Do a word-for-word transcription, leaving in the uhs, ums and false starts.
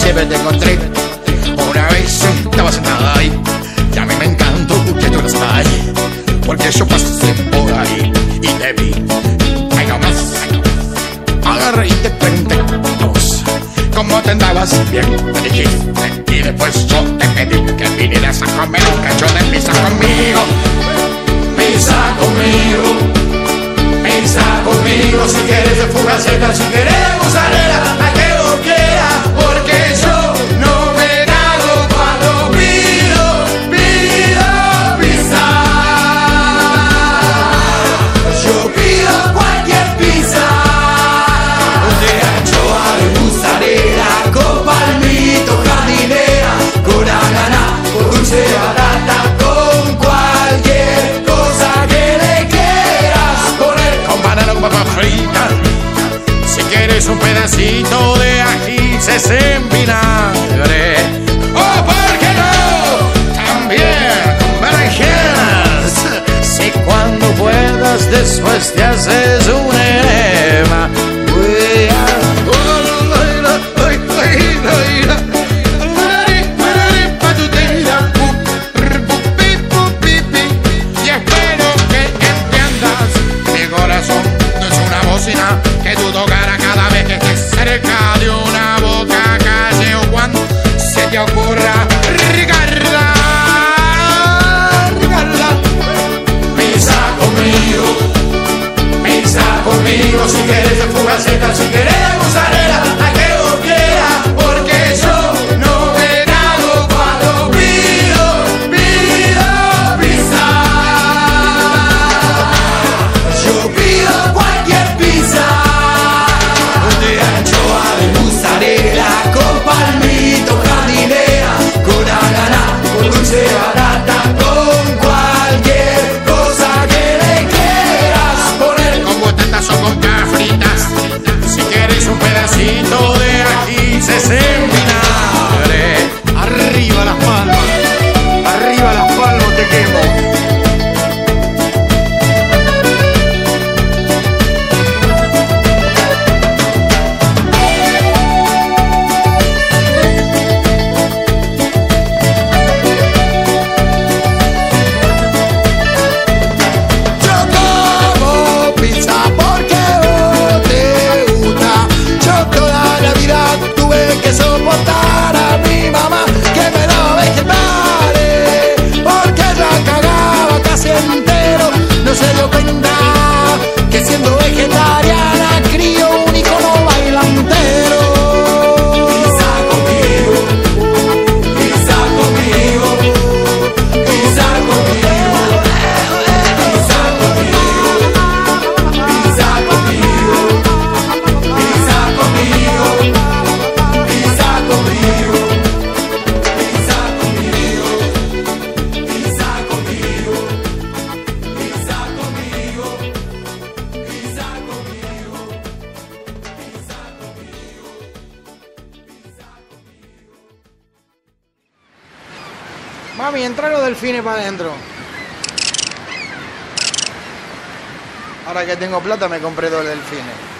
breve te encontré. Una vez estaba sentada ahí y a mí me encantó que tú no estás ahí, porque yo pasé por ahí y te vi. Ay, no más. Agarré y te pregunté vos cómo te andabas, bien, me dijiste. Y después yo te pedí que vinieras a comer un cacho de pizza conmigo. Pizza conmigo, pizza conmigo. Si quieres de fugaceta, si quieres de mozzarella, la que vos quieras, porque yo no me cago cuando pido, pido pizza. Yo pido cualquier pizza, de anchoa, de mozzarella, con palmito, jardinera, con ananá, con dulce de batata, con cualquier cosa que le quieras poner, con banana, con papa frita. Si quieres un pedacito de ajíes en vinagre, o oh, ¿por qué no? También con berenjenas. Si cuando puedas después te haces un enema. Y espero que entiendas, mi corazón no es una bocina que tú tocarás cada vez que estés cerca de una boca, calle o cuando se te ocurra regarla, regarla. Pizza conmigo, pizza conmigo. Si quieres de fugaceta, si quieres de mozzarella, la que vos quieras, porque yo no me cago cuando pido, pido pizza. Yo pido cualquier pizza, de anchoa, de mozzarella, con palmito, jardinera, con ananá, con dulce de batata, con cualquier cosa que le quieras poner, con botatas o con papas fritas. Si quieres un pedacito de ajíes en vinagre. Arriba las palmas, arriba las palmas, te quemo. Yo como pizza porque vos te gusta. Yo toda la vida tuve que soportar a mi mamá que me daba vegetales, porque ella cagaba casi entero. No se dio cuenta que siendo vegetariana crió un icono bailantero. Pizza conmigo, pizza conmigo, pizza conmigo, pizza conmigo, pizza conmigo, pizza conmigo, pizza conmigo, pizza conmigo, pizza conmigo, pizza conmigo, pizza conmigo, pizza conmigo. Mami, entra los delfines para adentro. Ahora que tengo plata me compré dos delfines.